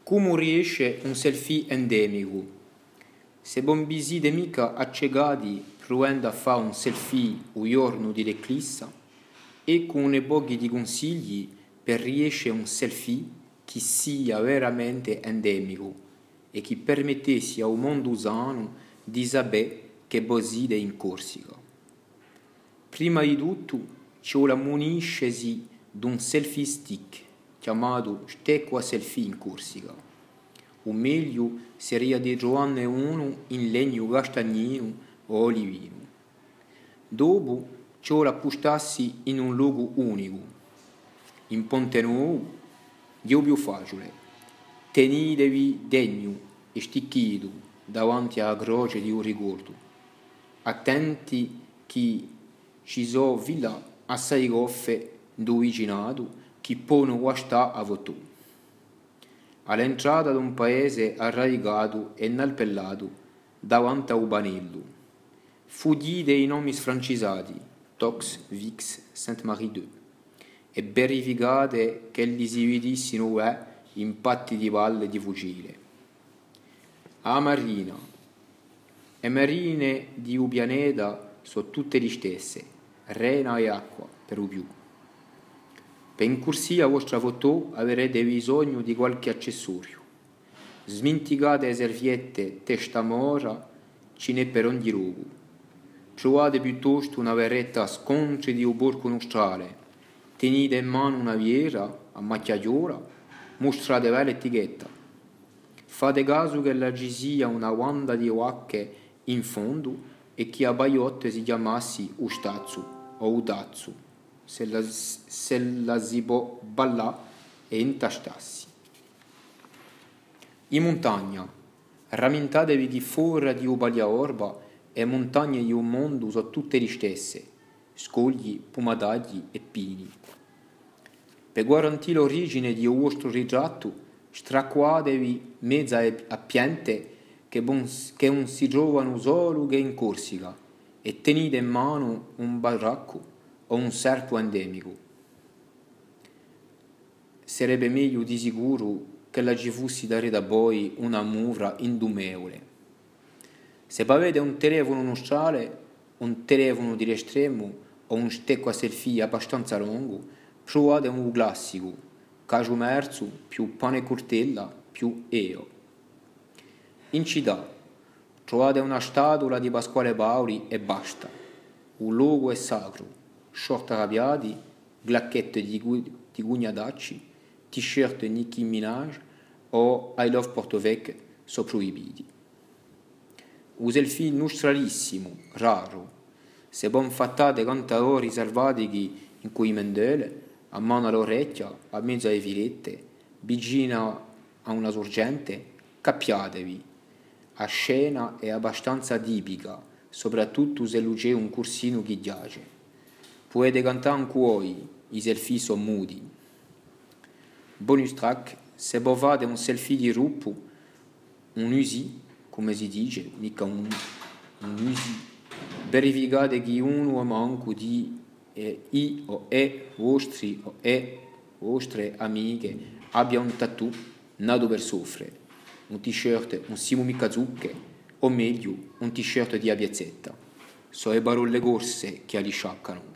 Come riesce un selfie endemico? Se bon biside mica accegati provando a fare un selfie un giorno di l'eclissa e con un pochi di consigli per riesce un selfie che sia veramente endemico e che permettesse al mondo usano di sapere che boside in Corsica. Prima di tutto c'è la muniscesi di un selfie stick chiamato Stecqua Selfie in Corsica. O meglio sarebbe di trovarne uno in legno castagnino o olivino. Dopo c'è la postassi in un luogo unico. In Ponte Nuovo, io più facile. Tenetevi degno e sticchito davanti alla croce di un ricordo. Attenti che ci sono villa assai goffe do vicinato che possono guastare a voto. All'entrata di un paese arraigato e inalpellato davanti a un banello. Fuggite i nomi sfrancisati, Tox, Vix, Sainte-Marie 2, e verificate che li si vedissero impatti di palle di fucile. A marina e marine di un pianeta sono tutte le stesse, rena e acqua per lo più. Per incursire a vostra foto avrete bisogno di qualche accessorio. Smenticate le serviette testa mora, ce n'è per ogni luogo. Trovate piuttosto una verretta sconce di un porco nostrale. Tenete in mano una viera a macchiaiola, mostrate l'etichetta. Fate caso che la ci sia una guanda di oacche in fondo e che a baiotte si chiamassi Ustazzu o Utazzu. Se la si può ballare e intastassi. In montagna, rammentatevi che fuori di Upalia Orba e montagne di un mondo sono tutte le stesse, scogli, pomadagli e pini. Per garantire l'origine di un vostro ritratto, stracquatevi mezza a piante che non si trovano solo che in Corsica e tenete in mano un baracco o un serpo endemico. Sarebbe meglio di sicuro che la ci fossi dare da voi una mura indumevole. Se avete un telefono nostrale, un telefono di estremo o un stecco a selfie abbastanza lungo, provate un classico, cacio merzo più pane e cortella più eo. In città trovate una statua di Pasquale Paoli e basta. Un luogo è sacro. Short arrabbiati, glacchette di gugnadacci, t-shirt Nicki Minaj o I Love Portovec sono proibiti. Un selfie nostralissimo, raro, se bon fattate cantatori salvatici in cui mendele, a mano all'orecchia, a mezzo alle filette, vicina a una sorgente, cappiatevi. A scena è abbastanza tipica, soprattutto se c'è un corsino che piace. Potete cantare anche voi, i selfie sono muti. Bonus track, se fate un selfie di gruppo, un usi, come si dice, mica un usi, verificate che uno o manco di i o e vostri o e vostre amiche abbia un tattoo nato per soffrire, un t-shirt, un Simo mica zucche, o meglio, un t-shirt di abiazzetta. So le parole corse che li scioccano.